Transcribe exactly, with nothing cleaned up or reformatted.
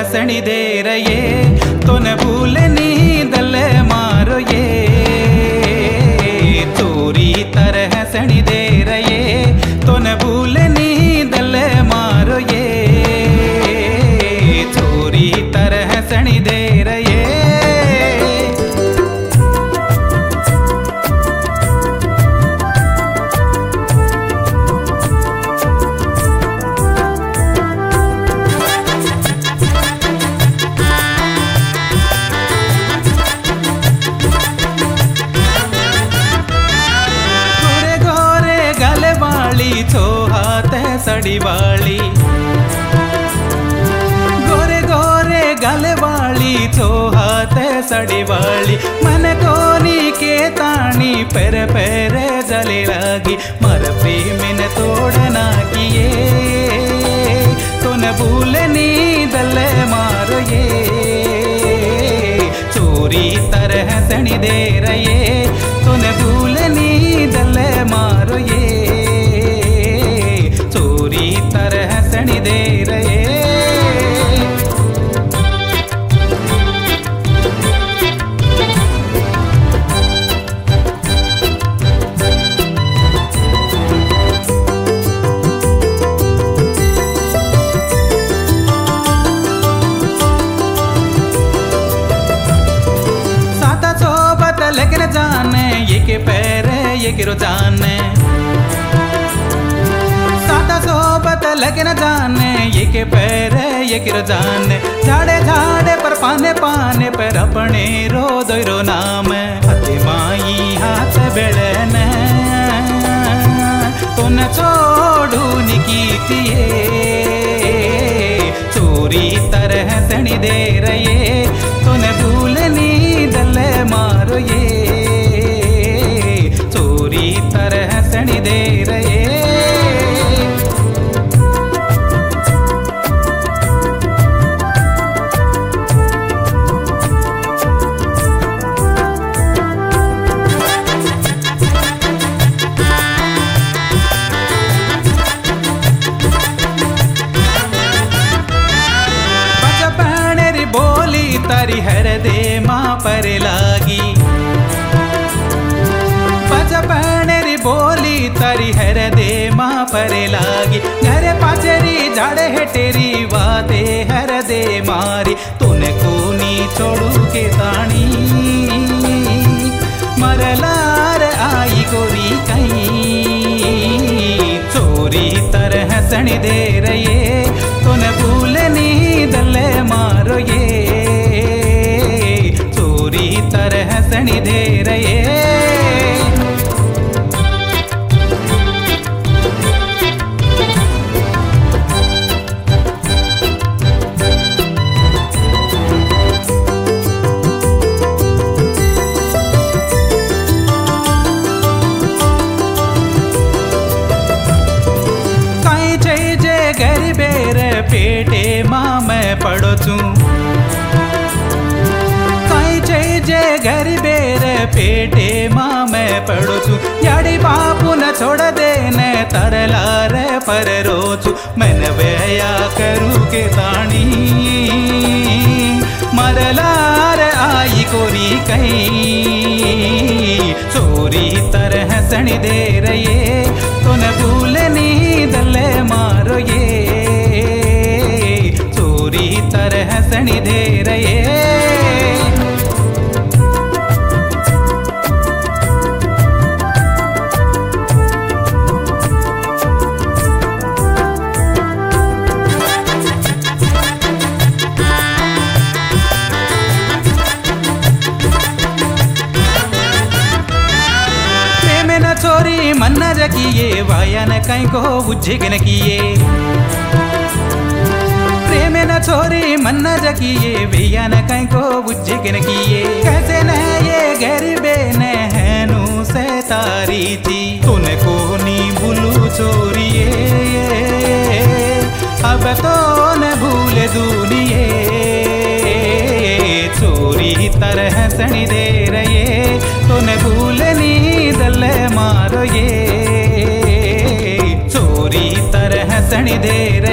हंसनी दे रहे तो न भूलनी दल मारो ये चोरी तरह हंसनी दे रहे तो न भूलनी दल मारो ये चोरी तरह हंसनी दे रहे। छो हाथ सड़ी वाली गोरे गोरे गल वाली छो हाथ सड़ी वाली मन कोनी के तानी पैर पैर जले लगी मर प्रेम न तोड़ना किए तो न भूलनी दल मारो ये चोरी तरह हंसनी दे रहे तो न भूलनी दल मारो ये चोरी तरह हंसनी दे रहे। साता सोबत लेकिन जाने ये के पैर ये के रोजाने सोबत लगे न जाने ये के पैर ये के जाने झाड़े झाड़े पर पाने पाने पर अपने रो दो रो नाम हते माई हाथ बेड़न तो न छोड़ू निकीतिए चोरी तरह हंसनी दे रहे तो न भूलनी दल मारो ये चोरी तरह हंसनी दे रहे। तारी हर दे माँ पर लागी पचपनेरी बोली तारी हर दे माँ पर लागी घर पाचरी झाड़े हेटेरी वादे हर दे मारी तूने कोनी छोड़ू के ताणी मरलार आई गोरी कहीं चोरी तरह हंसनी दे रहे तो न भूलनी दल मारो ये चोरी तरह हंसनी दे रहे। कहीं जे गरीबेर पेटे माँ मैं पड़ो छू जे गरीबेर पेटे माँ मैं पड़ो छू याड़ी बापू न छोड़ देने तरलार पर रोचू मन व्या करू के ताणी मरलार आई कोरी कहीं चोरी तरह हंसनी दे रहे तो न भूलनी दल मारो ये चोरी तरह हंसनी दे रहे। चोरी मन न किए वाया न कहीं को बुझेग न किए प्रेम न छोरी मन न किए भैया न कहीं को बुझेग न किए कैसे न ये गरीबे न हैनू से तारी थी तूने को नी भूलू चोरिए अब तो न भूले दूनिए चोरी तरह हंसनी दे रहे तो न भूलनी दल मारो ये चोरी तरह हंसनी दे रहे।